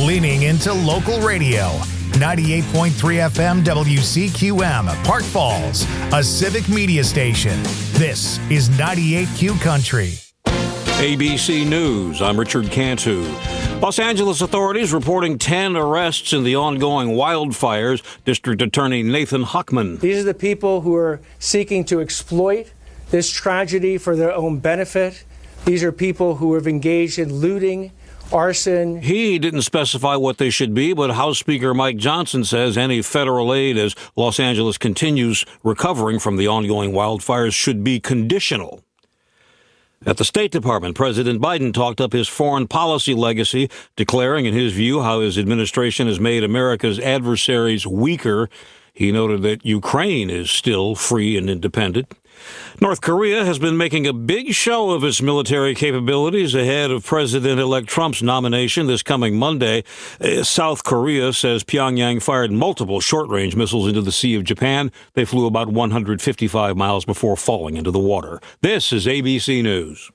leaning into local radio. 98.3 FM WCQM, Park Falls, a civic media station. This is 98Q Country. ABC News, I'm Richard Cantu. Los Angeles authorities reporting 10 arrests in the ongoing wildfires. District Attorney Nathan Hochman. These are the people who are seeking to exploit this tragedy for their own benefit. These are people who have engaged in looting, arson. He didn't specify what they should be, but House Speaker Mike Johnson says any federal aid as Los Angeles continues recovering from the ongoing wildfires should be conditional. At the State Department, President Biden talked up his foreign policy legacy, declaring, in his view, how his administration has made America's adversaries weaker. He noted that Ukraine is still free and independent. North Korea has been making a big show of its military capabilities ahead of President-elect Trump's nomination this coming Monday. South Korea says Pyongyang fired multiple short-range missiles into the Sea of Japan. They flew about 155 miles before falling into the water. This is ABC News.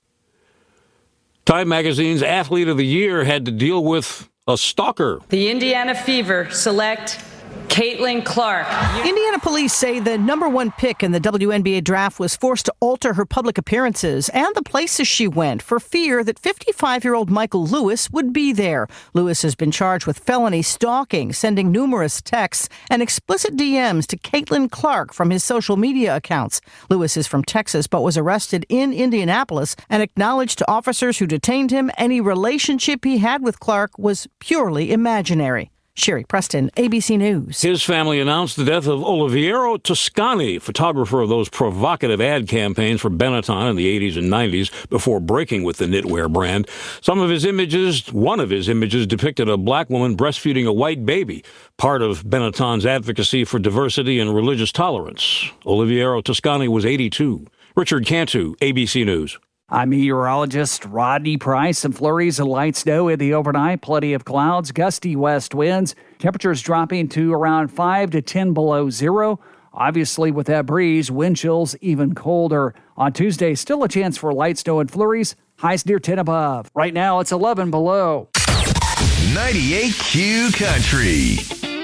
Time Magazine's Athlete of the Year had to deal with a stalker. The Indiana Fever select Caitlin Clark. Indiana police say the number one pick in the WNBA draft was forced to alter her public appearances and the places she went for fear that 55-year-old Michael Lewis would be there. Lewis has been charged with felony stalking, sending numerous texts and explicit DMs to Caitlin Clark from his social media accounts. Lewis is from Texas but was arrested in Indianapolis and acknowledged to officers who detained him any relationship he had with Clark was purely imaginary. Sherry Preston, ABC News. His family announced the death of Oliviero Toscani, photographer of those provocative ad campaigns for Benetton in the 80s and 90s before breaking with the knitwear brand. One of his images depicted a black woman breastfeeding a white baby, part of Benetton's advocacy for diversity and religious tolerance. Oliviero Toscani was 82. Richard Cantu, ABC News. I'm meteorologist Rodney Price. Some flurries and light snow in the overnight. Plenty of clouds, gusty west winds. Temperatures dropping to around 5 to 10 below zero. Obviously, with that breeze, wind chills even colder. On Tuesday, still a chance for light snow and flurries. Highs near 10 above. Right now, it's 11 below. 98Q Country.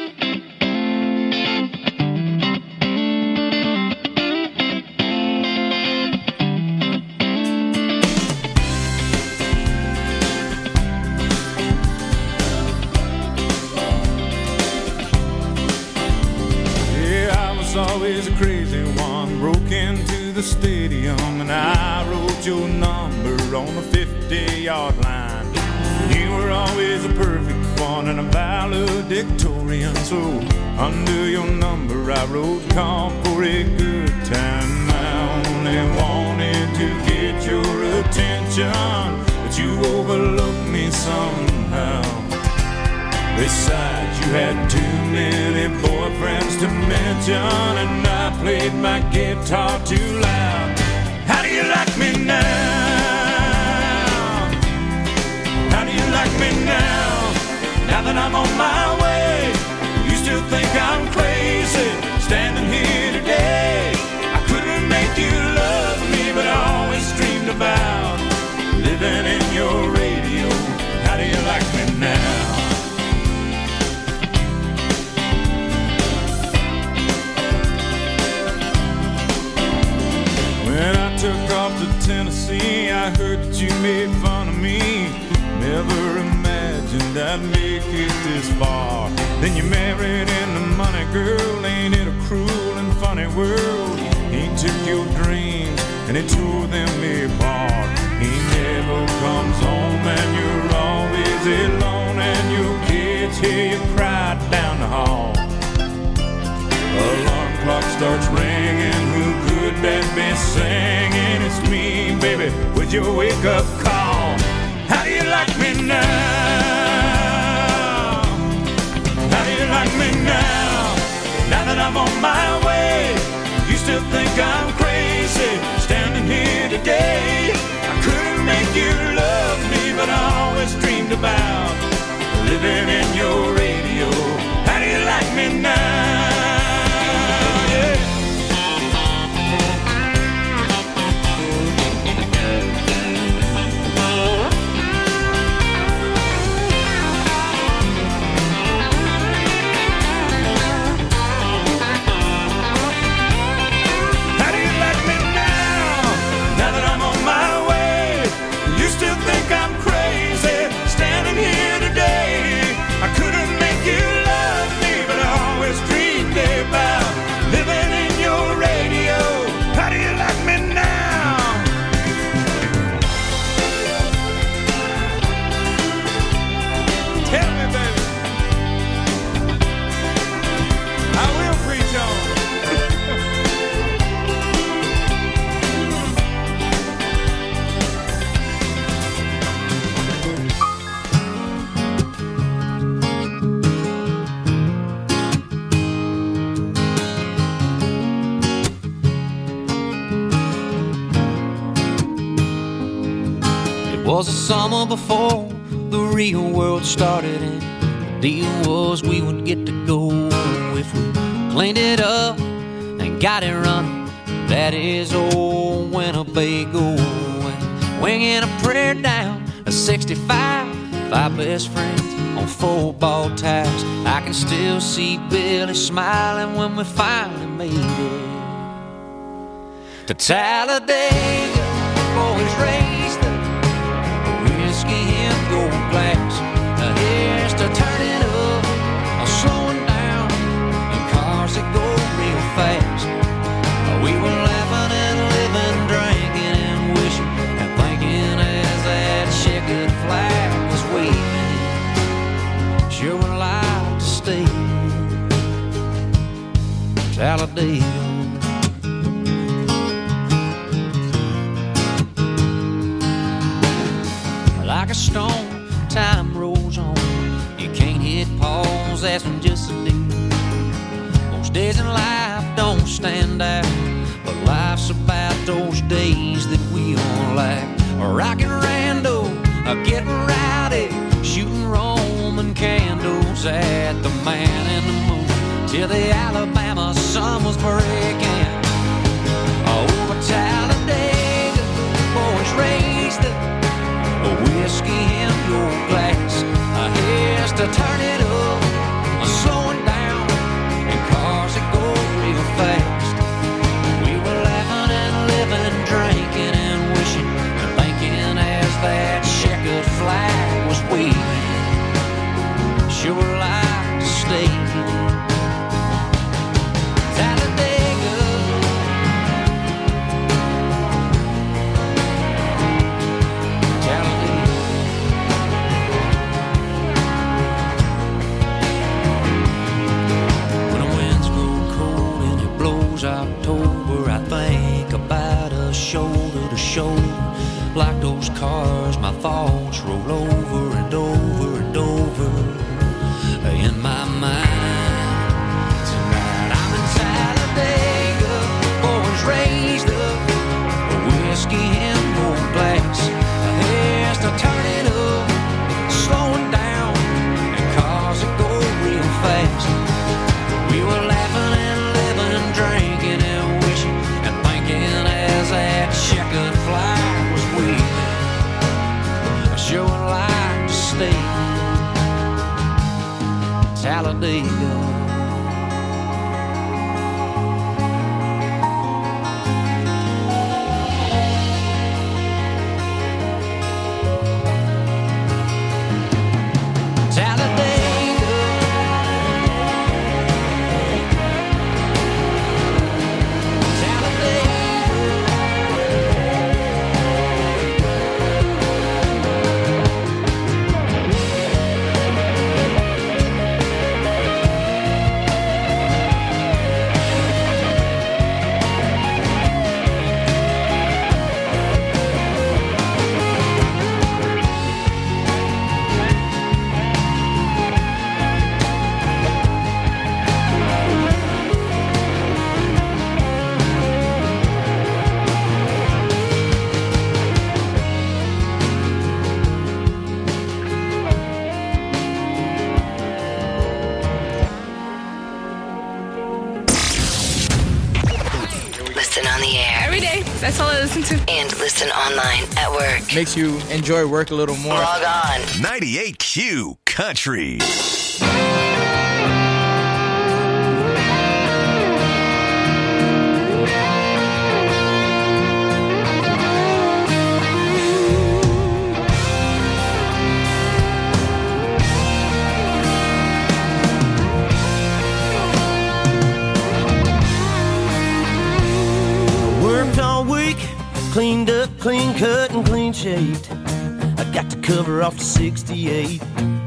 Always a crazy one, broke into the stadium and I wrote your number on the 50-yard line. You were always a perfect one and a valedictorian, so under your number I wrote call for a good time. I only wanted to get your attention, but you overlooked me somehow. Besides, you had too many boyfriends to mention, and I played my guitar too loud. How do you like me now? How do you like me now? Now that I'm on my way, you still think I'm crazy, standing here today. I couldn't make you love me, but I always dreamed about living in your radio. How do you like me now? When I took off to Tennessee, I heard that you made fun of me. Never imagined I'd make it this far. Then you married into money, girl. Ain't it a cruel and funny world? He took your dreams and he tore them apart. He never comes home and you're always alone, and your kids hear you cry down the hall. Alarm clock starts ringing, who could that be singing? It's me, baby, with your wake-up call. How do you like me now? How do you like me now? Now that I'm on my way, you still think I'm crazy, standing here today. I couldn't make you love me, but I always dreamed about living in your radio. How do you like me now? 'Twas the summer before the real world started, and the deal was we would get to go if we cleaned it up and got it running. That is old Winnebago, and winging a prayer down a 65, 5 best friends on football tires. I can still see Billy smiling when we finally made it to Talladega. Boys raised the whiskey in gold glass. Here's to turning up, slowing down, and cars that go real fast. We were laughing and living, drinking and wishing and thinking as that checkered flag was waving. Sure would like to stay Talladega. Like a stone, time rolls on. You can't hit pause, that's when just a day. Most days in life don't stand out, but life's about those days that we all like. Rockin' rando, getting rowdy, shooting Roman candles at the Man in the Moon, till the Alabama sun was breaking. Over Talladega, boys raised up whiskey in your glass. Here's to turn it up, slowing down, and cars that go real fast. We were laughing and living, drinking and wishing and thinking as that checkered flag was waving. Sure would like to stay Talladega. October, I think about us shoulder to shoulder. Like those cars, my thoughts roll over and over and over in my mind. Tonight I'm in Talladega, boys raised up, whiskey in gold glass. Here's to turn it up, slowing down, and cars that go real fast. We were laughing and living, drinking and wishing and thinking as that checkered flag was waving. I sure would like to stay Talladega. That's all I listen to. And listen online at work. Makes you enjoy work a little more. Log on. 98Q Country. Cleaned up, clean cut, and clean shaved. I got the cover off the 68.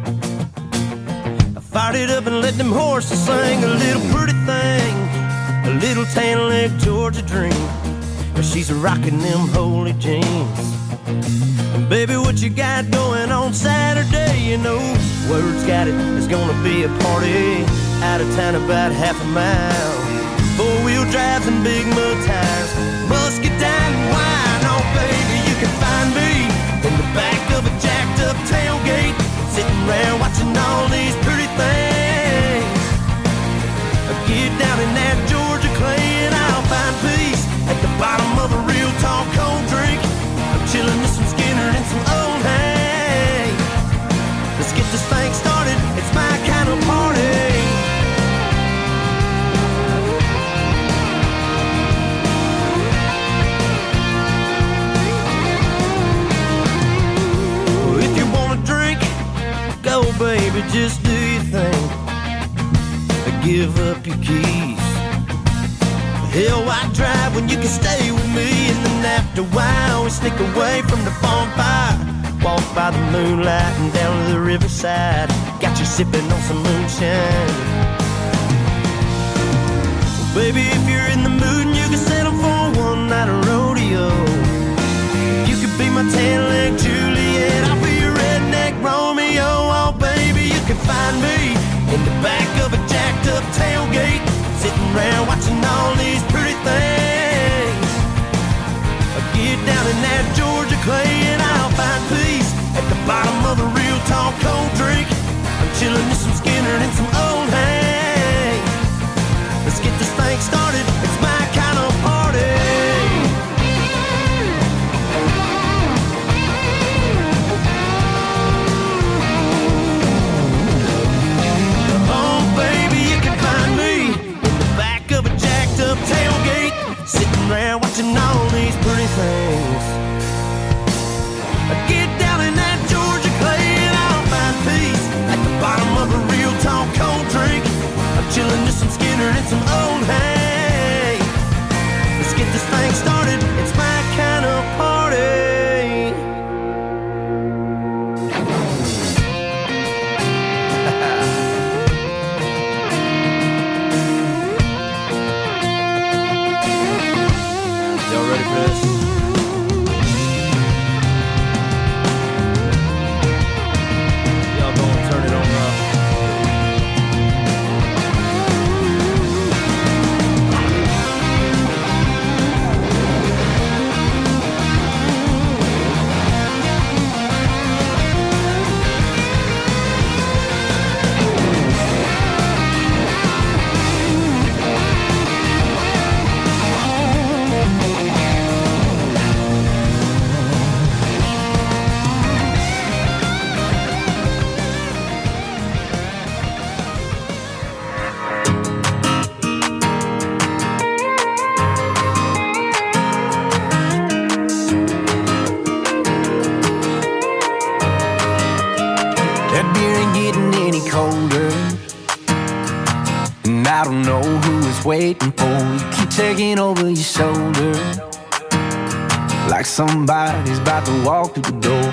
I fired it up and let them horses sing. A little pretty thing, a little tan leg Georgia dream. She's rocking them holy jeans. Baby, what you got going on Saturday? You know, word's got it, it's gonna be a party. Out of town about half a mile. 4-wheel drives and big mud tires. Musket down and wine. Oh, baby, you can find me in the back of a jacked up tailgate, sitting around watching all these pretty things. Get down in that Georgia clay and I'll find peace at the bottom of a real tall cold drink. I'm chilling with some Skinner and some old hay. Let's get this thing started, it's my kind of party. If you wanna drink, go baby, just do your thing. Give up your keys. Hell, why drive when you can stay with me? And then after a while, we sneak away from the bonfire. Walk by the moonlight and down to the riverside. Got you sipping on some moonshine. Baby, if you're in the mood and you can settle for one night of rodeo, you could be my tan-leg Juliet, I'll be your redneck Romeo. Oh, baby, you can find me in the back of a jacked up tailgate, sitting around watching all these pretty things. I get down in that Georgia clay and I'll find peace at the bottom of a real tall cold drink. I'm chilling with some Skinner and some old hay. Let's get this thing started, it's my kind of party. Tailgate, sitting around watching all these pretty things. I get down in that Georgia clay and I'll find peace at the bottom of a real tall cold drink. I'm chilling with some Skinner and some old hay. Let's get this thing started, it's my kind of party. Waiting for you, keep checking over your shoulder, like somebody's about to walk through the door.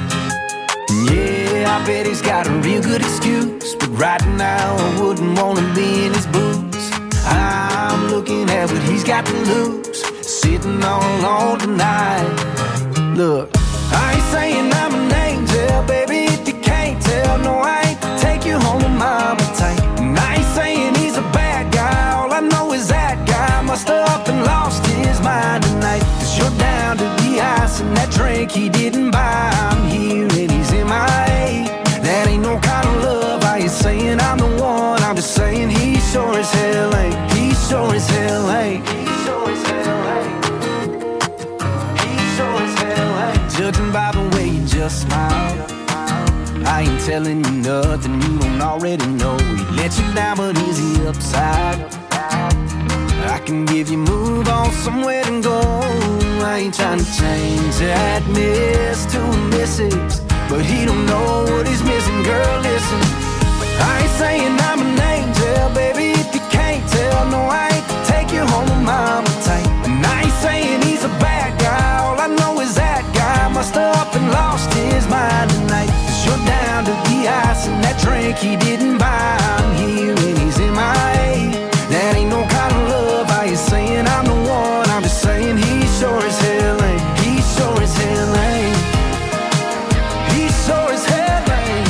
Yeah, I bet he's got a real good excuse, but right now I wouldn't want to be in his boots. I'm looking at what he's got to lose, sitting all alone tonight. Look, I ain't saying I'm an angel, baby, if you can't tell. No, I ain't take you home with mama tight. And I ain't saying he's a bad guy, all I know is that guy must have up and lost his mind tonight. Cause you're down to the ice and that drink he didn't buy. I'm here and he's in my way. That ain't no kind of love, I ain't saying I'm the one, I'm just saying he sure as hell ain't. He sure as hell ain't. He sure as hell ain't. He sure as hell ain't. Judging by the way you just smile, I ain't telling you nothing you don't already know. He let you down, but is he upside? I can give you move on somewhere to go. I ain't trying to change that miss to a Mrs., but he don't know what he's missing. Girl, listen, I ain't saying I'm an angel, baby, if you can't tell. No, I ain't take you home with mama tight. And I ain't saying he's a bad guy, all I know is that guy must have up and lost his mind tonight. Cause you're down to the ice and that drink he didn't buy. I'm here and he's in my way. That ain't no kind of love, I ain't saying I'm the one, I'm just saying he sure as hell ain't. He sure as hell ain't. He sure as hell ain't.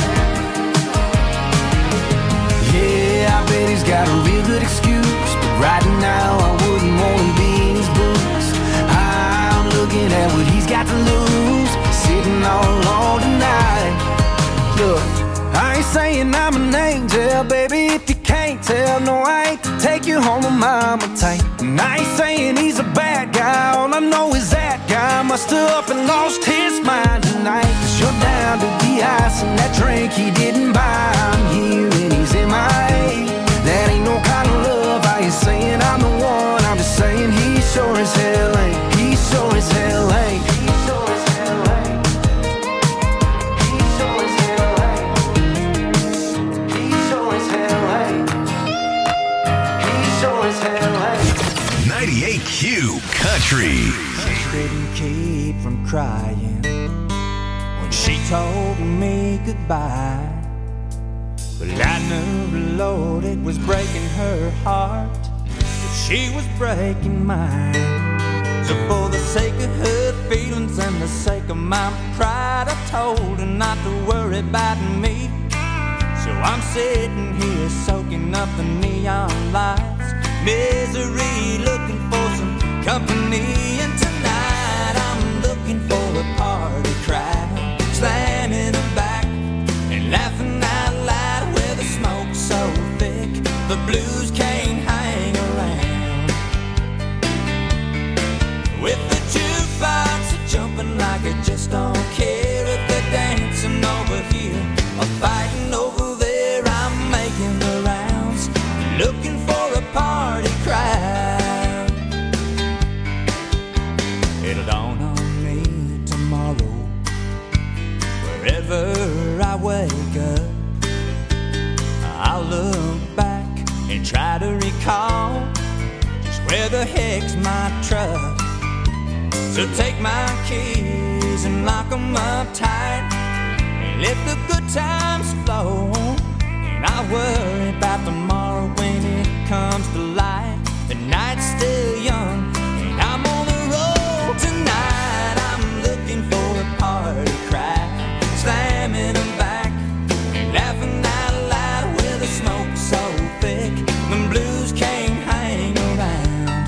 Yeah, I bet he's got a real good excuse, but right now I wouldn't want to be in his boots. I'm looking at what he's got to lose, sitting all alone tonight. Look, I ain't saying I'm an angel, baby, if you can't tell. No, I ain't to take you home to mama tight. And I ain't saying he's a bad guy, all I know is that guy must have up and lost his mind tonight. 'Cause you're down to the ice and that drink he didn't buy. I'm here and he's MIA. That ain't no kind of love. I ain't saying I'm the one, I'm just saying he sure as hell ain't. He sure as hell ain't. He sure as hell ain't. He sure as hell ain't. He sure as hell ain't. He sure as hell ain't. 98Q Country. I couldn't keep from crying when she told me goodbye. But I knew the Lord, it was breaking her heart, but she was breaking mine. So for the sake of her feelings and the sake of my pride, I told her not to worry about me. So I'm sitting here soaking up the neon lights, misery, looking for some company. And tonight I'm looking for a party crowd, slamming them back and laughing out loud. Where the smoke's so thick, the blues can't hang around. With the jukebox jumping like it just don't care. If they're dancing over here or fighting over there, I'm making the rounds, looking for a party crowd. It'll dawn on me tomorrow, wherever I wake up, I'll look back and try to recall just where the heck's my truck. So take my keys and lock them up tight and let the good times flow. And I'll worry about tomorrow when it comes to light. The night's still young and I'm on the road tonight. I'm looking for a party crowd, slamming them back and laughing out loud. Where the smoke's so thick, the blues can't hang around.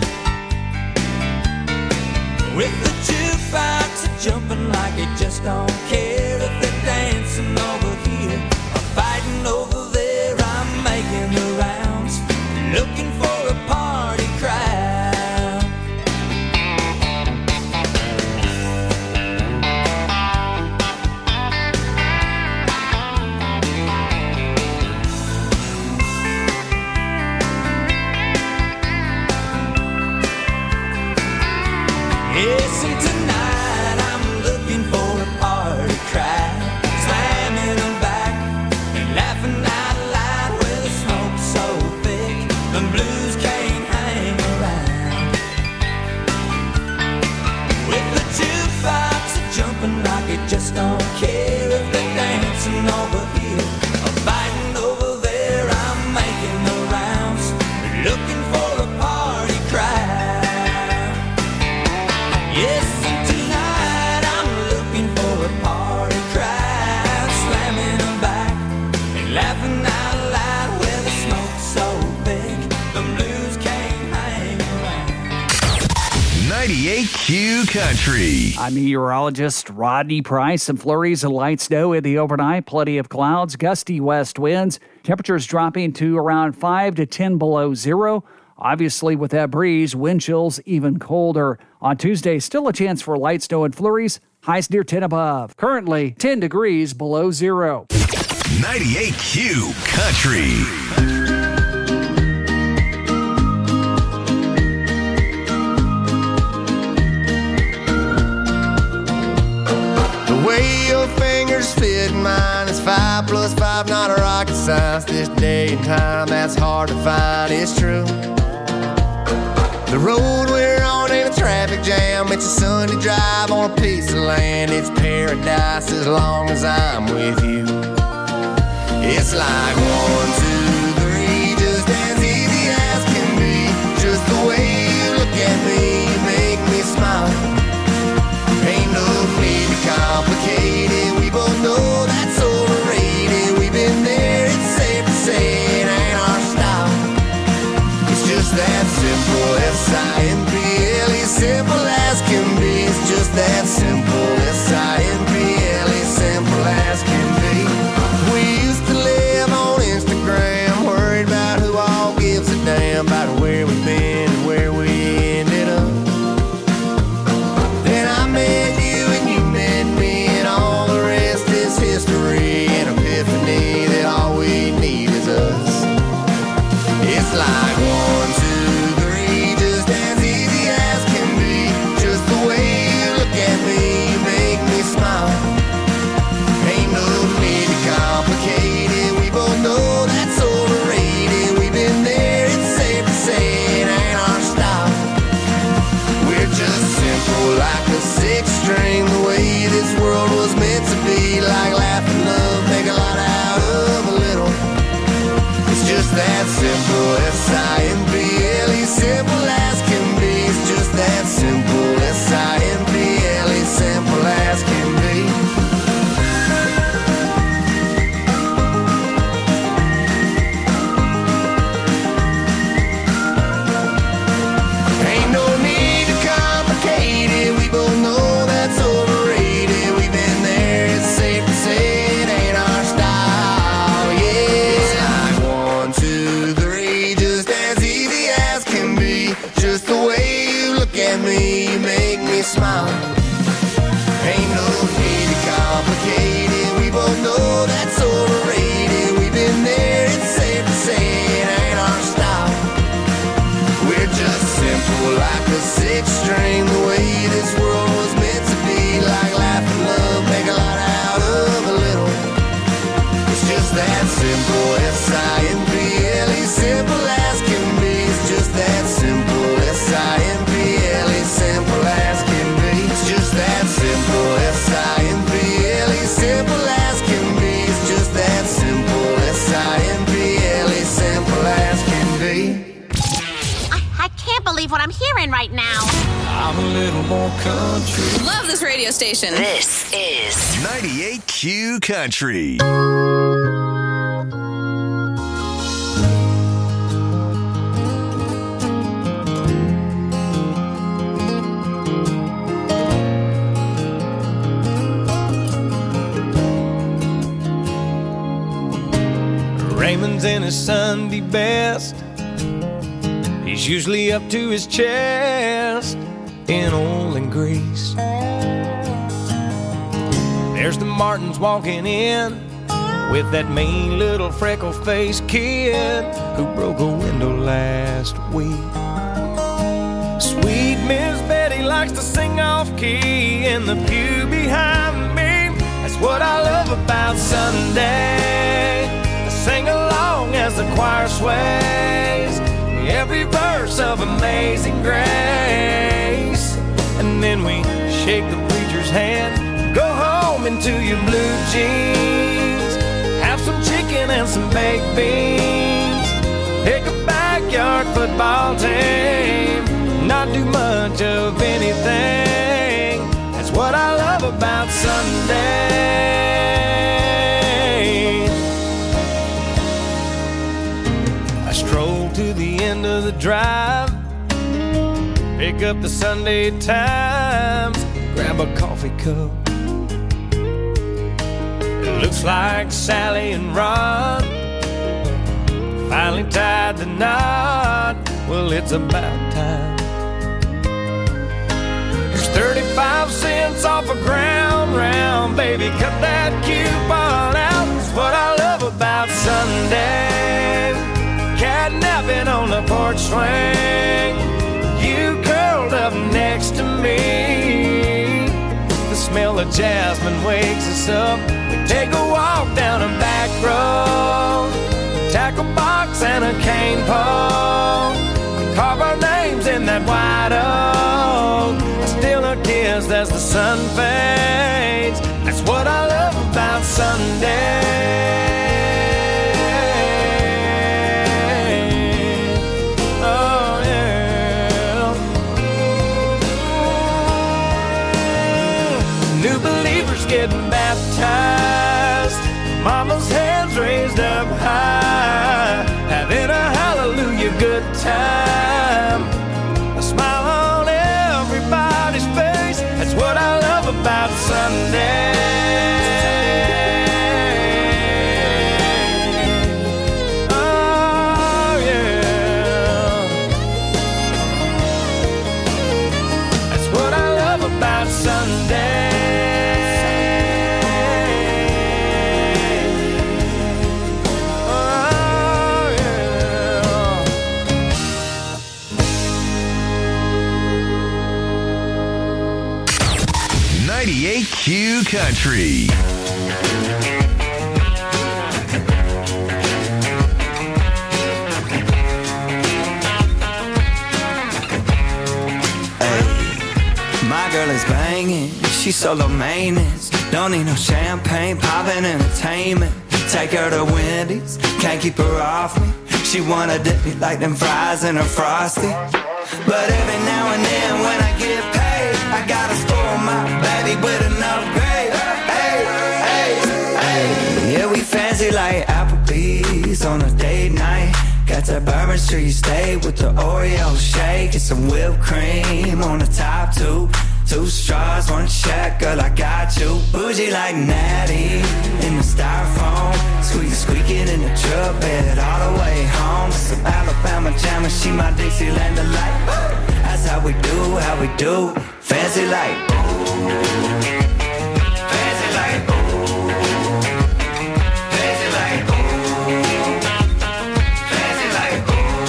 With the jukebox jumping like it just don't care. If they're dancing over here or fighting over there, I'm making the rounds, looking for a party crowd. Yes, and tonight I'm looking for a party crowd, slamming them back and laughing out loud. Where the smoke's so thick, the blues can't hang around. With the jukebox jumping like it just don't care. If they're dancing over here or fighting over there, I'm making the rounds, looking for a party crowd. Yes, and tonight I'm looking for a party crowd, slamming them back and laughing out loud. Where the smoke's so thick, the blues can't hang around. 98Q Country. I'm meteorologist Rodney Price. Some flurries and light snow in the overnight. Plenty of clouds, gusty west winds. Temperatures dropping to around 5 to 10 below zero. Obviously, with that breeze, wind chills even colder. On Tuesday, still a chance for light snow and flurries. Highs near 10 above. Currently, 10 degrees below zero. 98Q Country. The way your fingers fit mine is 5 plus 5, not a rocket science. This day and time, that's hard to find, it's true. The road we're on ain't a traffic jam. It's a Sunday drive on a piece of land. It's paradise as long as I'm with you. It's like 1, 2, 3, just as easy as can be. Just the way you look at me, you make me smile. Ain't no need to complicate it. We both know that's overrated. We've been there, it's safe to say it ain't our style. It's just that simple, S-I-M-P-L-E, simple as can be. It's just that simple, S-I-M-P-L-E, simple as can be. that simple. S-I-M-P-L-E, simple as can be. It's just that simple. S-I-M-P-L-E, simple as can be. Ain't no need to complicate it. We both know that's overrated. We've been there, it's safe to say it ain't our style. Yeah, it's like 1, 2, 3, just as easy as can be. Just the way you look at me, you make me smile. Ain't no need to complicate it. We both know that's overrated. We've been there, it's safe to say it ain't our style. We're just simple like a sixth string, the way this world was meant to be. Like laugh and love, make a lot out of a little. It's just that simple. S-I-M-P-L-E, simple as can be. It's just that simple. S-I-M-P-L-E, simple as can be. It's just that simple. S-I-M-P-L-E, simple as can be. It's just that simple. S-I-M-P-L-E, simple as can be. I can't believe what I'm hearing right now. I'm a little more country. Love this radio station. This is 98Q Country. Raymond's in his Sunday best. He's usually up to his chest in oil and grease. There's the Martins walking in with that mean little freckle-faced kid who broke a window last week. Sweet Miss Betty likes to sing off-key in the pew behind me. That's what I love about Sunday. I sing along as the choir sways every verse of Amazing Grace. And then we shake the preacher's hand, go home into your blue jeans, have some chicken and some baked beans, pick a backyard football team, not do much of anything. That's what I love about Sunday. I stroll to the end of the drive, pick up the Sunday Times, grab a coffee cup. It looks like Sally and Ron finally tied the knot. Well, it's about time. Here's 35 cents off a ground round, baby, cut that coupon out. It's what I love about Sunday. Catnapping on the porch swing, you curled up next to me. The smell of jasmine wakes us up. We take a walk down a back road, tackle box and a cane pole. We carve our names in that white oak. I steal a kiss as the sun fades. That's what I love about Sunday. Getting baptized, mama's hands raised up high, having a hallelujah good time, a smile on everybody's face. That's what I love about Sunday. Oh yeah, that's what I love about Sunday. 98Q Country. My girl is banging, she's solo maintenance. Don't need no champagne, poppin' entertainment. Take her to Wendy's, can't keep her off me. She wanna dip me like them fries in her Frosty. But every now and then when I get paid, I gotta spoil my baby with an upgrade. Hey, hey, hey. Yeah, we fancy like Applebee's on a date night. Got that Bourbon Street steak with the Oreo shake and some whipped cream on the top two. 2 straws, 1 check, girl, I got you. Bougie like Natty in the styrofoam. Squeaking in the truck bed all the way home. Some Alabama jammer, she my Dixieland delight. That's how we do, fancy like. Fancy like. Fancy like. Fancy like.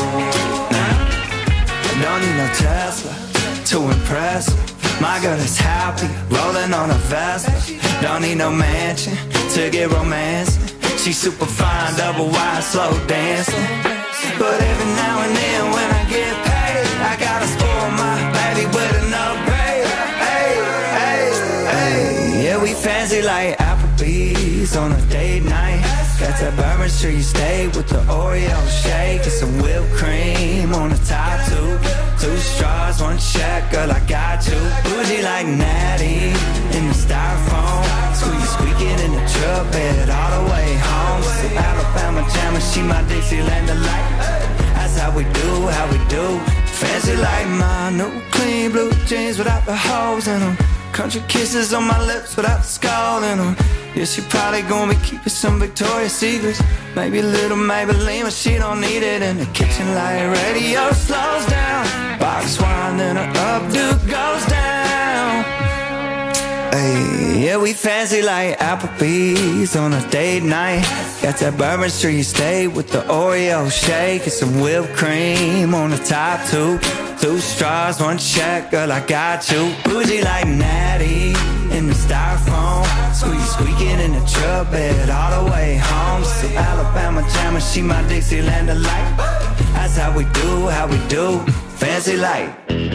Don't need no Tesla to impress her. My girl is happy, rolling on a Vespa. Don't need no mansion to get romance. She's super fine, double wide, slow dancing. But every now and then when I get paid, I gotta spoil my baby with an upgrade. Hey, hey, hey. Yeah, we fancy like Applebee's on a date night. Got that Bourbon Street steak with the Oreo shake and some whipped cream on the top two. 2 straws, 1 check, girl, I got you. Bougie like Natty in the styrofoam. Squeaking in the truck bed all the way home. Some Alabama jammer, she my Dixieland delight. That's how we do, fancy like. My new clean blue jeans without the holes in them. Country kisses on my lips without the skull in them. Yeah, she probably gonna be keeping some Victoria's Secrets. Maybe a little Maybelline, but she don't need it. In the kitchen light radio slows down. Box wine, then her updo goes down. Hey, yeah, we fancy like Applebee's on a date night. Got that Bourbon Street steak with the Oreo shake and some whipped cream on the top two. 2 straws, 1 check, girl, I got you. Bougie like Natty in the styrofoam. Squeaking in the truck bed all the way home. Some Alabama jammer, she my Dixieland delight. That's how we do, fancy like.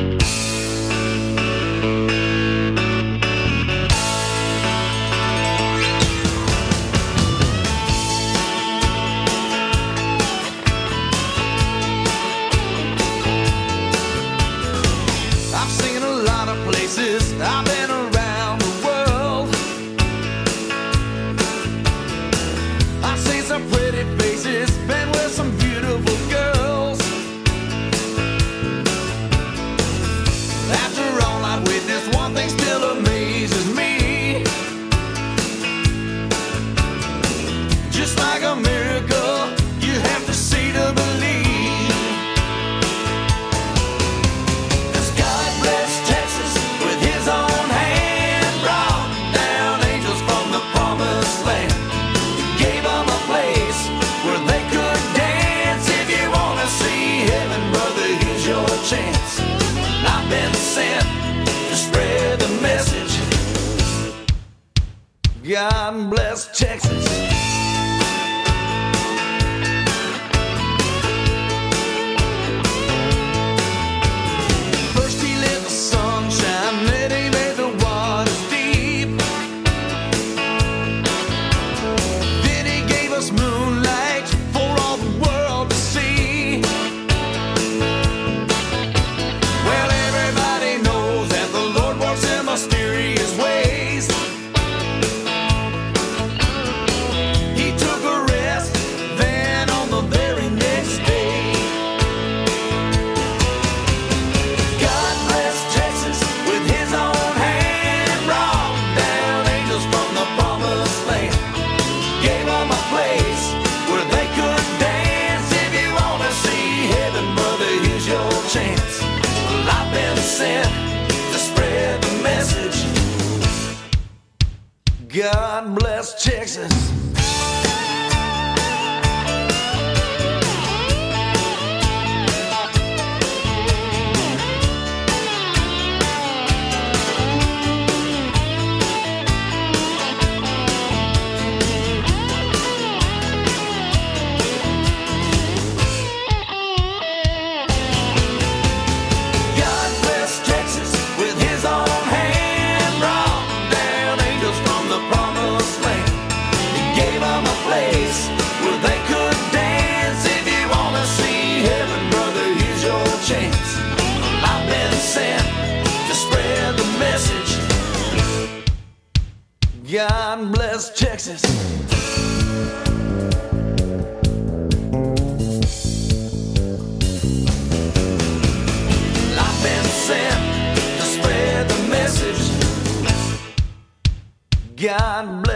I've seen a lot of places, I've been around the world. I've seen some pretty faces, been with some beautiful girls. After all, I witnessed one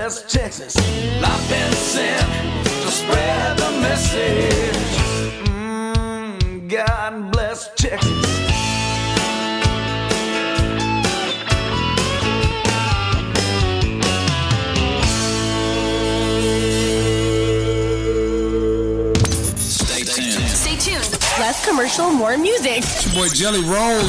bless Texas. I've been sent to spread the message. God bless Texas. Stay tuned. Less commercial, more music. It's your boy Jelly Roll.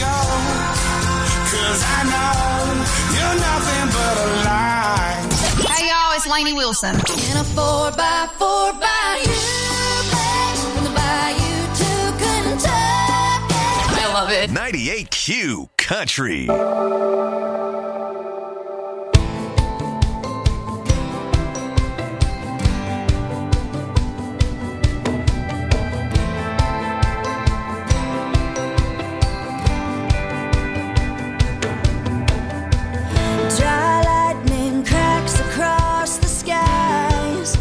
Cause I know you're nothing but a lie. Hey y'all, it's Lainey Wilson. In a 4x4 bayou, from the bayou to Kentucky. I love it. 98Q Country. Dry lightning cracks across the skies.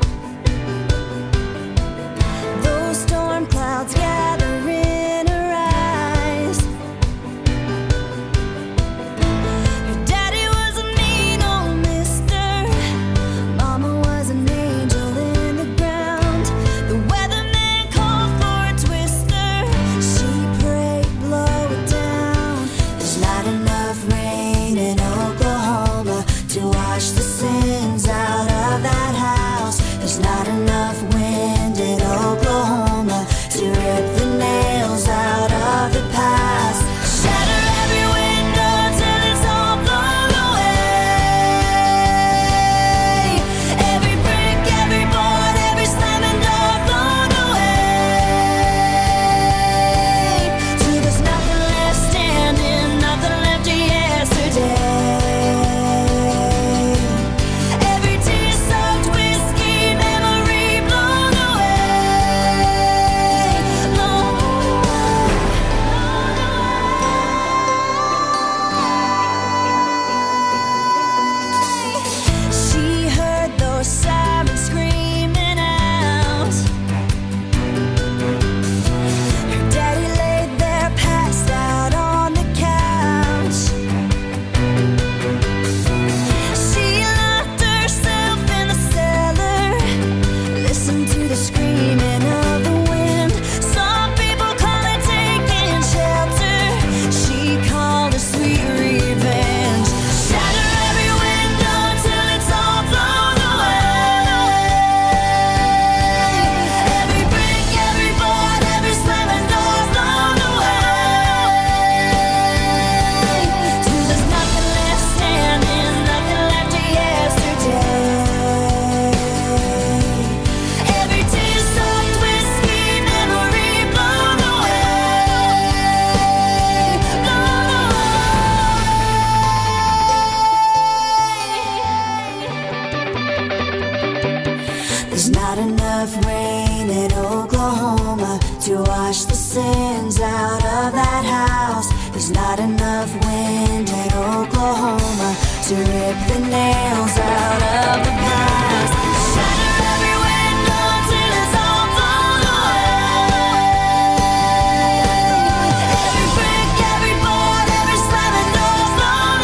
Those storm clouds gather in her eyes. Her daddy was a mean old mister. Mama was an angel in the ground. The weatherman called for a twister. She prayed, blow it down. There's not enough rain in Oklahoma to wash the sins out of that house. There's not enough wind in Oklahoma to rip the nails out of the past. Shatter every window till it's all blown away. Every brick, every board, every slamming door blown away. Till there's nothing left standing, nothing left of yesterday. Every tear-soaked whiskey memory blown away, blown away. She heard those sirens screaming out. Her daddy laid there passed out on the couch. She locked herself in the cellar, listened to the screaming of the wind. Some people call it taking shelter. She called it sweet revenge. Shatter every window till it's all blown away. Every brick, every board, every slamming door blown away. Till there's nothing left standing, nothing left of yesterday. Every tear-soaked whiskey memory blown away, blown away. There's not enough rain in Oklahoma to wash the sins out of that house. There's not enough wind in Oklahoma to rip the nails out of the past. Shatter every window till it's all blown away. Every brick, every board, every slamming door blown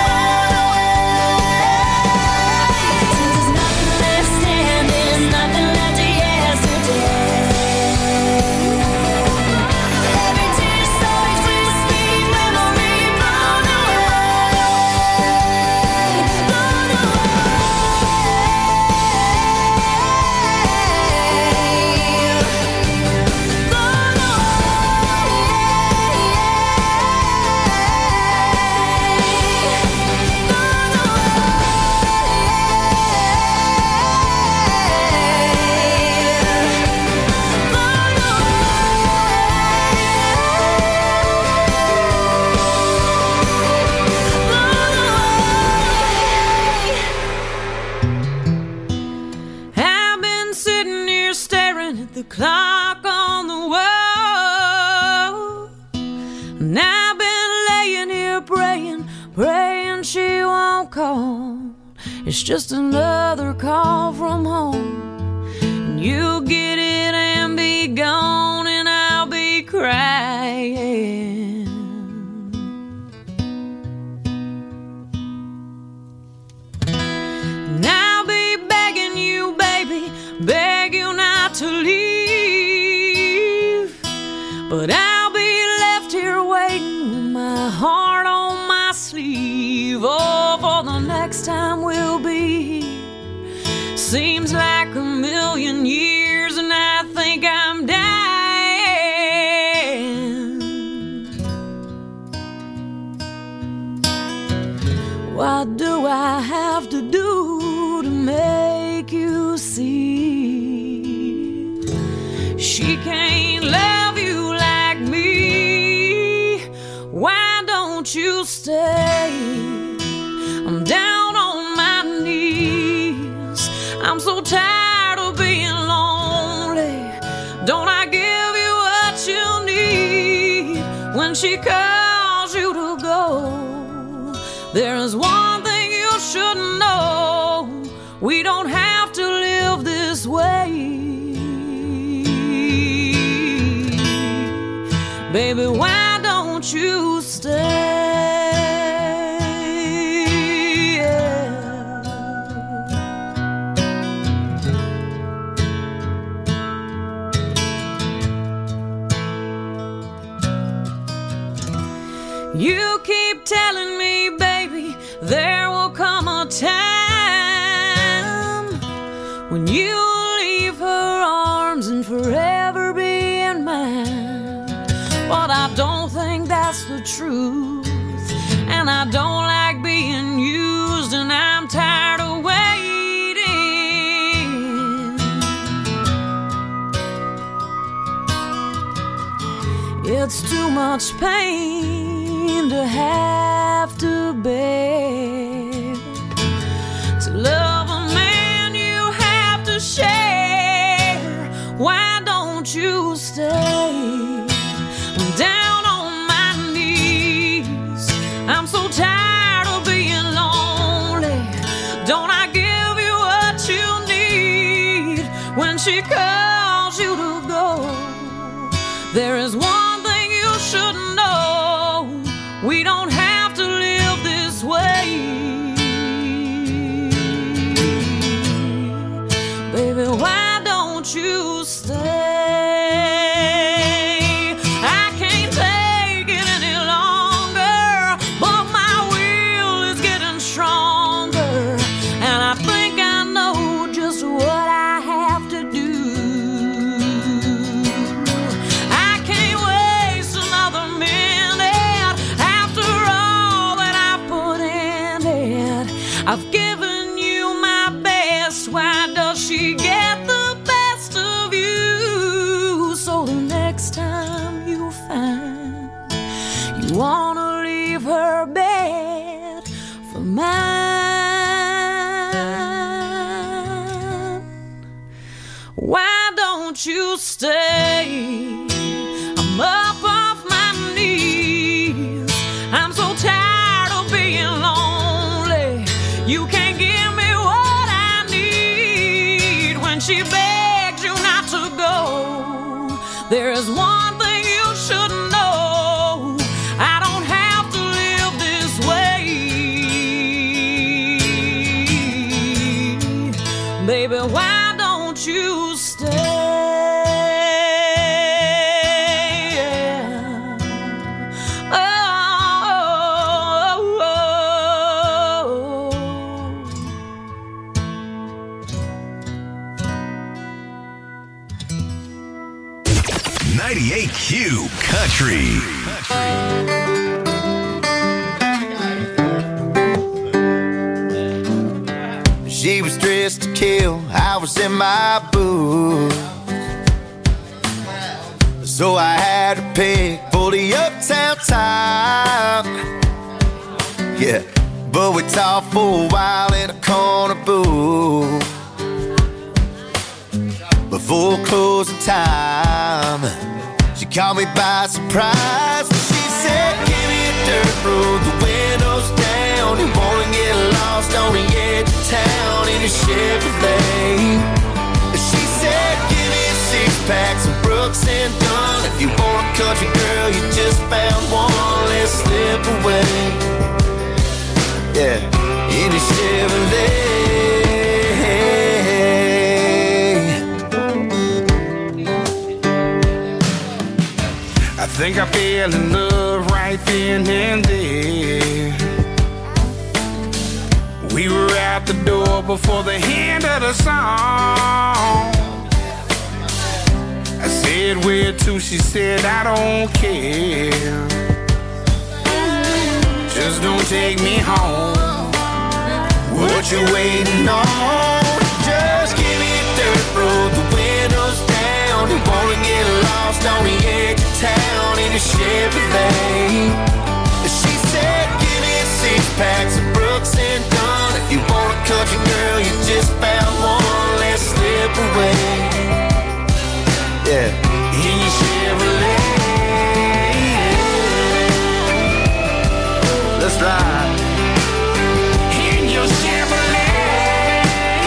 away. Till there's nothing left standing, nothing left of yesterday. Every tear-soaked whiskey memory blown away, blown I've been sitting here staring at the clock on the wall, and I've been laying here praying, praying she won't call. It's just another call from home, and you'll get it and be gone, and I'll be crying. think I'm dying. What do I have to do to make you see? She can't love you like me. Why don't you stay? I'm down on my knees. I'm so tired of being lonely. Don't I give you what you need when she calls you to go? There is one thing you should know. We don't have to live this way. Baby, why don't you stay? You keep telling me, baby, there will come a time when you'll leave her arms and forever be in mine. But I don't think that's the truth, and I don't like being used, and I'm tired of waiting. It's too much pain to have to bear. To love a man you have to share. Why don't you stay? I'm down on my knees. I'm so tired of being lonely. Don't I give you what you need when she calls you to go? There is one thing you should know. We don't have to live this way. Baby, why don't you stay? I can't take it any longer, but my will is getting stronger, and I think I know just what I have to do. I can't waste another minute after all that I put in it. I've given you my best. Why does she get the best of you? So the next time you find you wanna leave her bed for mine, why don't you stay? I'm up off my knees. I'm so tired of being lonely. You can't give me what I need when she begs you not to go. There is one thing you should know. I don't have to live this way. Baby, why don't you stay? Q Country. She was dressed to kill, I was in my boots. So I had to pick for the uptown top. Yeah, but we talked for a while in a corner booth. Before closing time, she caught me by surprise. She said, give me a dirt road, the windows down. You wanna get lost on the edge of town in a Chevrolet. She said, give me a six-pack, some Brooks and Dunn. If you want a country girl, you just found one, let's slip away. Yeah, in a Chevrolet. I think I fell in love right then and there. We were out the door before the end of the song. get wet too, she said, I don't care. Just don't take me home. What you waiting on? Just give me a dirt road, the windows down. You wanna get lost on the edge of town in a Chevrolet. She said, give me a 6-pack of Brooks and Dunn. If you want a country girl, you just found one. Let's slip away. Yeah, in your Chevrolet. Let's ride in your Chevrolet.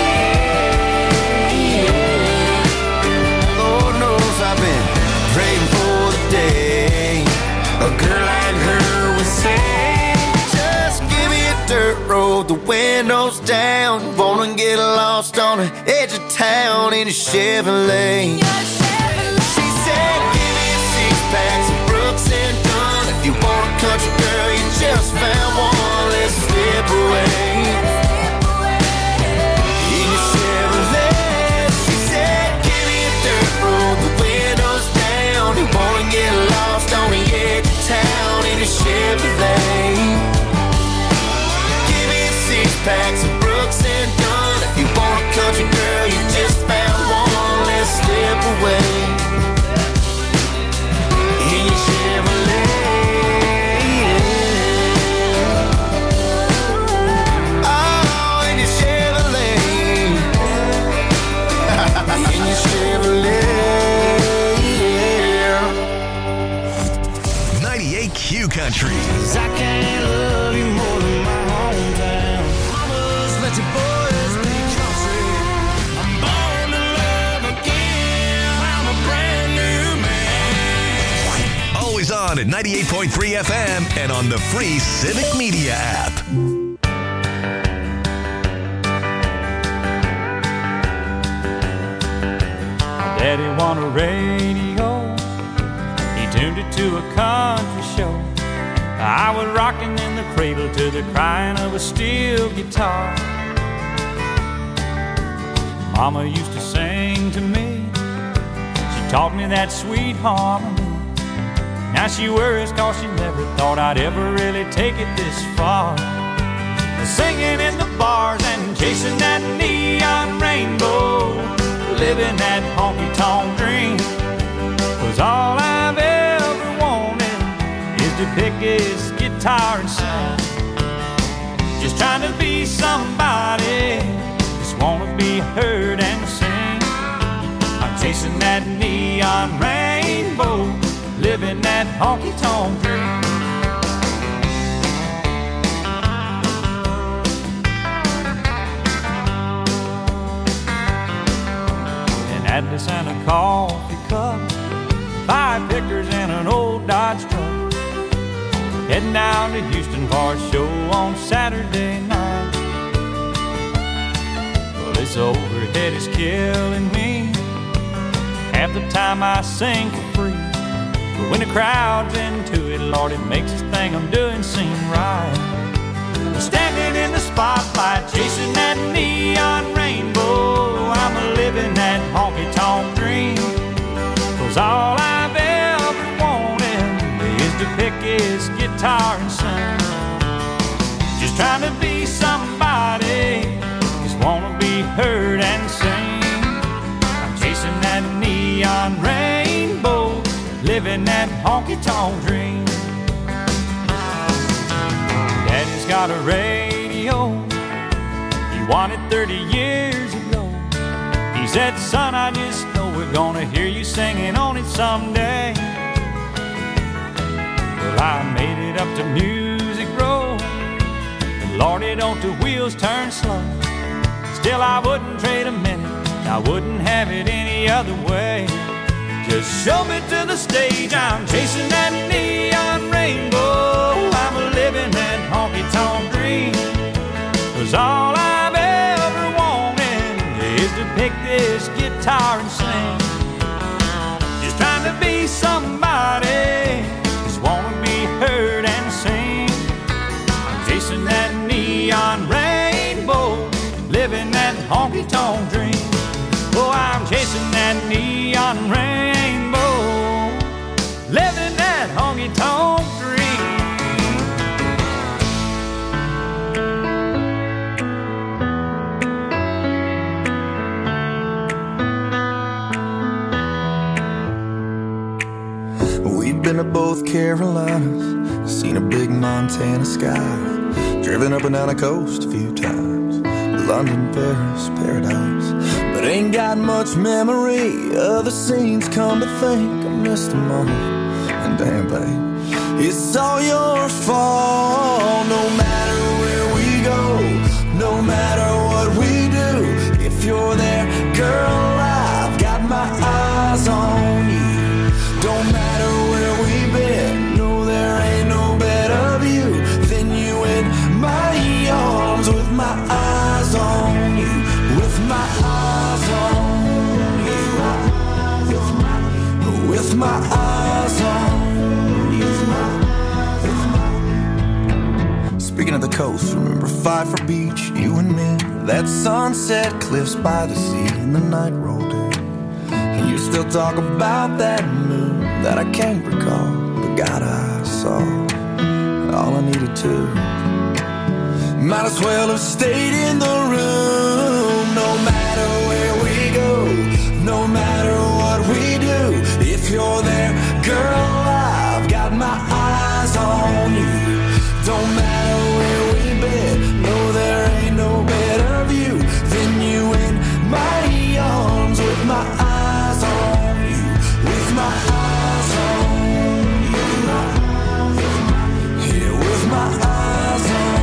Lord knows I've been praying for the day a girl like her would say, just give me a dirt road, the windows down. Wanna get lost on the edge of town in a Chevrolet. She said, give me a 6-pack of Brooks and Dunn. If you want a country girl, you just found one. Let's slip away in your Chevrolet. She said, give me a dirt road, the windows down. You wanna get lost on the edge of town in a Chevrolet. Give me a 6-pack of Brooks and Dunn. If you want a country girl, you just found one. Let's slip away in your Chevrolet. Country. I can't love you more than my hometown. Mamas, let your boys be country. I'm born to love again. I'm a brand new man. Always on at 98.3 FM and on the free Civic Media app. Daddy won a radio. He tuned it to a country show. I was rocking in the cradle to the crying of a steel guitar. Mama used to sing to me. She taught me that sweet harmony. Now she worries 'cause she never thought I'd ever really take it this far. Singing in the bars and chasing that neon rainbow, living that honky-tonk dream was all I've ever wanted, is to pick his guitar and sing. Just trying to be somebody, just wanna be heard and sing. I'm chasing that neon rainbow, living that honky-tonk dream. An Atlas and a coffee cup, 5 pickers and an old Dodge truck. Heading down to Houston for a show on Saturday night. Well, this overhead is killing me. Half the time I sing for free, but when the crowd's into it, Lord, it makes this thing I'm doing seem right. Standing in the spotlight, chasing that neon rainbow, I'm living that honky-tonk dream. 'Cause all I've ever wanted is to pick his guitar and sing. Just trying to be somebody, just wanna be heard and sing. I'm chasing that neon rainbow, living that honky-tonk dream. Daddy's got a radio, he won it 30 years ago. He said, son, I just know we're gonna hear you singing on it someday. Well, I made it up to Music Row, and Lordy, don't the wheels turn slow. Still, I wouldn't trade a minute, I wouldn't have it any other way. Just show me to the stage, I'm chasing that neon rainbow, I'm living that honky-tonk dream. 'Cause all I've ever wanted is to pick this guitar and sing. Just trying to be somebody, just wanna be heard and sing. I'm chasing that neon rainbow, living that honky-tonk dream. Oh, I'm chasing that neon rainbow, We've been to both Carolinas, seen a big Montana sky, driven up and down the coast a few times, London, Paris, paradise. But ain't got much memory of the scenes, come to think I missed them all. And damn, babe, it's all your fault. No matter where we go, no matter what we do, if you're there, girl, I've got my eyes on you. Don't matter where we've been, no, there ain't no better view than you in my arms, with my eyes on you, with my eyes on you, with my eyes on you. Speaking of the coast, remember Pfeiffer Beach, you and me, that sunset cliffs by the sea, and the night rolled in, and you still talk about that moon that I can't recall, but God, I saw all I needed to. Might as well have stayed in the room. No matter where we go, no matter what we do, if you're there, girl, I've got my eyes on you. Don't matter where we've been, no, there ain't no better view than you in my arms, with my eyes on you, with my eyes on you, yeah, with my eyes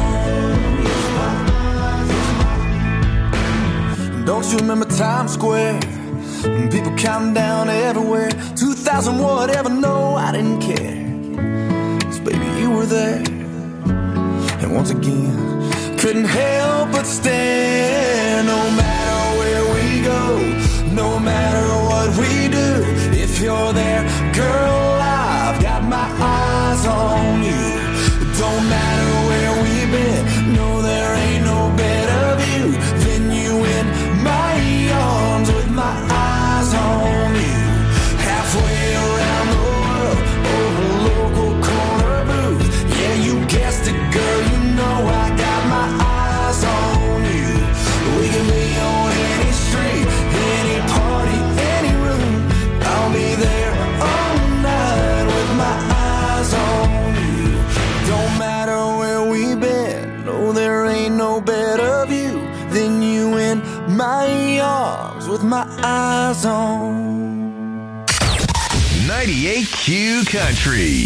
on you. Don't you remember Times Square? And people counting down everywhere, 2000 whatever, no, I didn't care, 'cause baby, you were there. And once again, couldn't help but stare. No matter where we go, no matter what we do, if you're there, girl, I've got my eyes on you. Don't matter where we've been, no, there ain't no better view than you in my arms, with my eyes on you. Halfway around the world, over local corner booth, yeah, you guessed it, girl, you know I got my eyes on you. We can be on any street, any party, any room, I'll be there all night, with my eyes on you. Don't matter where we've been, no, there ain't no better view than you in my arms, with my eyes on. 98Q Country.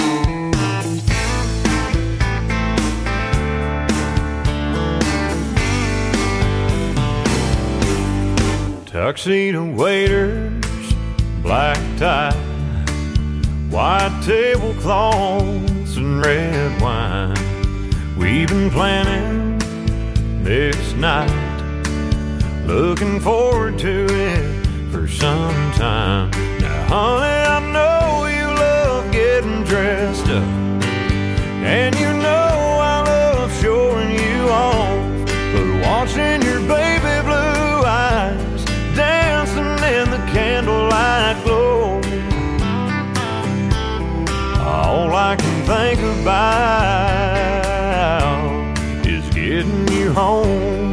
Tuxedo waiters, black tie, white tablecloths and red wine. We've been planning this night, looking forward to it for some time. Now, honey, I know you love getting dressed up, and you know I love showing you off, but watching your baby blue eyes dancing in the candlelight glow, all I can think about is getting you home.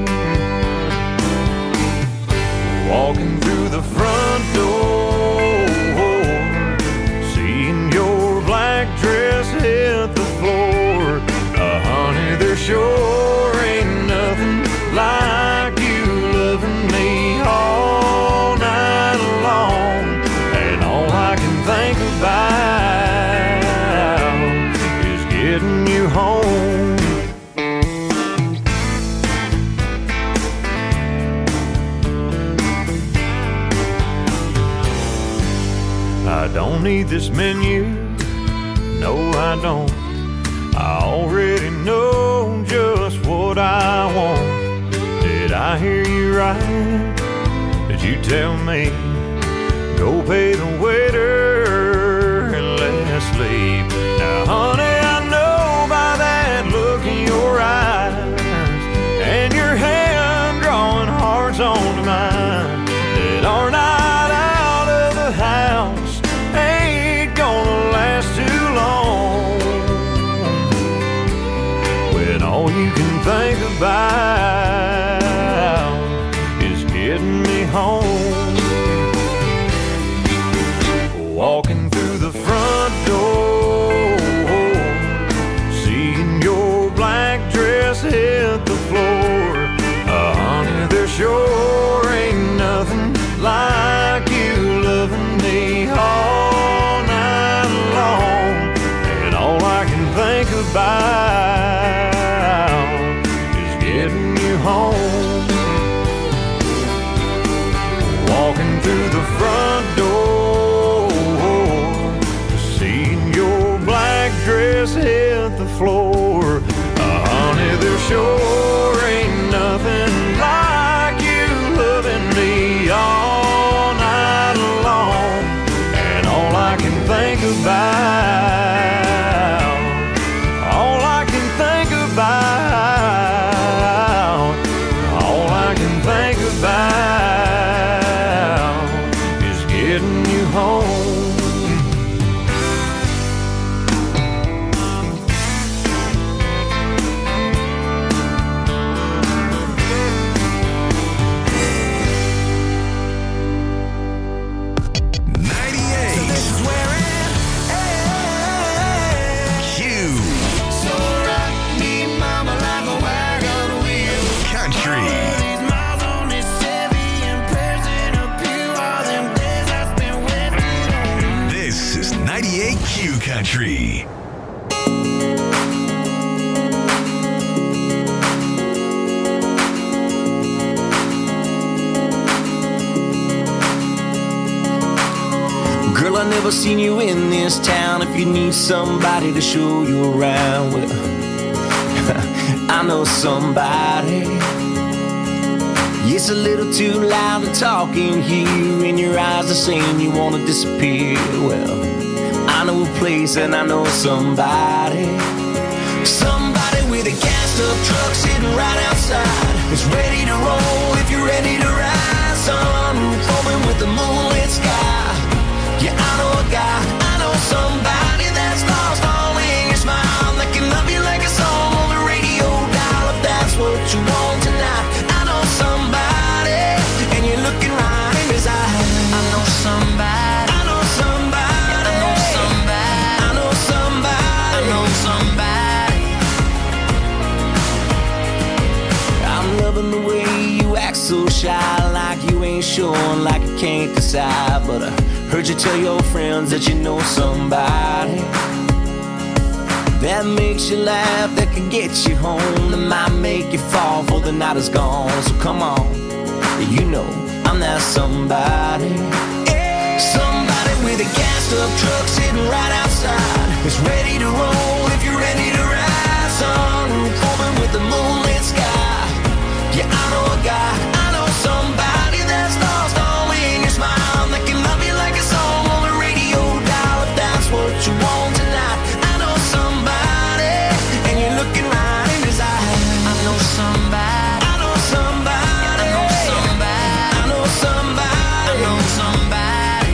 Walking through the front door, seeing your black dress hit the floor. Honey, there sure ain't nothing like you loving me all night long. And all I can think about is getting you home. I don't need this menu, no I don't. I already know just what I want. Did I hear you right? Did you tell me, go pay the waiter and let's leave? Now honey, I know by that look in your eyes and your hand drawing hearts onto mine, that our night out of the house ain't gonna last too long, when all you can think about is getting me home. just hit the floor. Honey, there sure ain't nothing like you loving me all night long. And all I can think about, all I can think about, all I can think about is getting you home. Country. Girl, I never seen you in this town. If you need somebody to show you around, well, I know somebody. It's a little too loud to talk in here, and your eyes are saying you wanna disappear. Well, I know a place and I know somebody. Somebody with a gassed up truck sitting right outside. It's ready to roll if you're ready to ride. Sunroof open with the moonlit sky. Yeah, I know a guy, I know somebody that's lost all in your smile. That can love you like a song on the radio dial. If that's what you want tonight, I know somebody, and you're looking right in his eyes. I know somebody. The way you act so shy, like you ain't sure, like you can't decide. But I heard you tell your friends that you know somebody that makes you laugh, that can get you home, that might make you fall before the night is gone. So come on, you know I'm that somebody. Somebody with a gassed up truck sitting right outside. It's ready to roll if you're ready to ride. Sunroof open with the moonlit sky. Yeah, I know a guy, I know somebody that's lost all in your smile. That can love you like a song on the radio dial. If that's what you want tonight, I know somebody, and you're looking right in his eyes. I know somebody, I know somebody, I know somebody, I know somebody, I know somebody,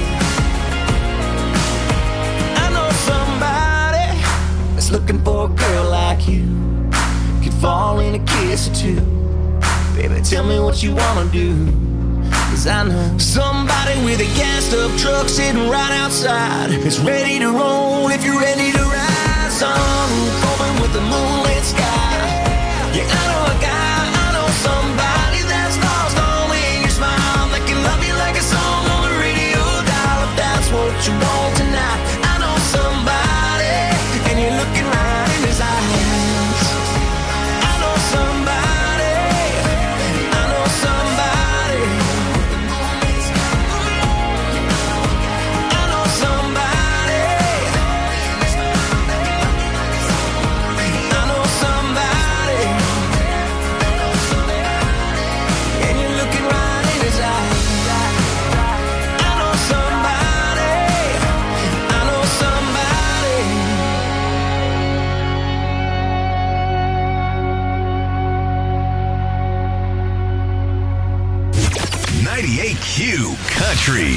I know somebody that's looking for a girl like you. Could fall in a kiss or two. Baby, tell me what you wanna do, 'cause I know somebody with a gassed up truck sitting right outside. It's ready to roll if you're ready to ride. Sunroof open with the moonlit sky. Yeah, I know a guy, I know somebody that's lost all in your smile. That can love you like a song on the radio dial. If that's what you want tonight, I know somebody, and you're looking right in his eyes. I know somebody. Q Country.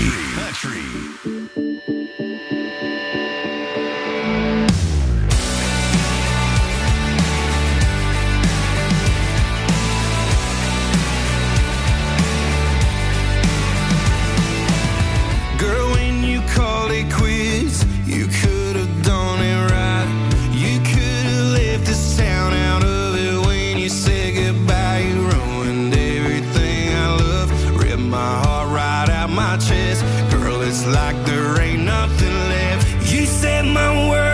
Girl, when you called it quits, you could have done it right. You could have left the sound out of it when you said goodbye. You ruined everything I love, ripped my heart right out my chest. Girl, it's like there ain't nothing left. You said my word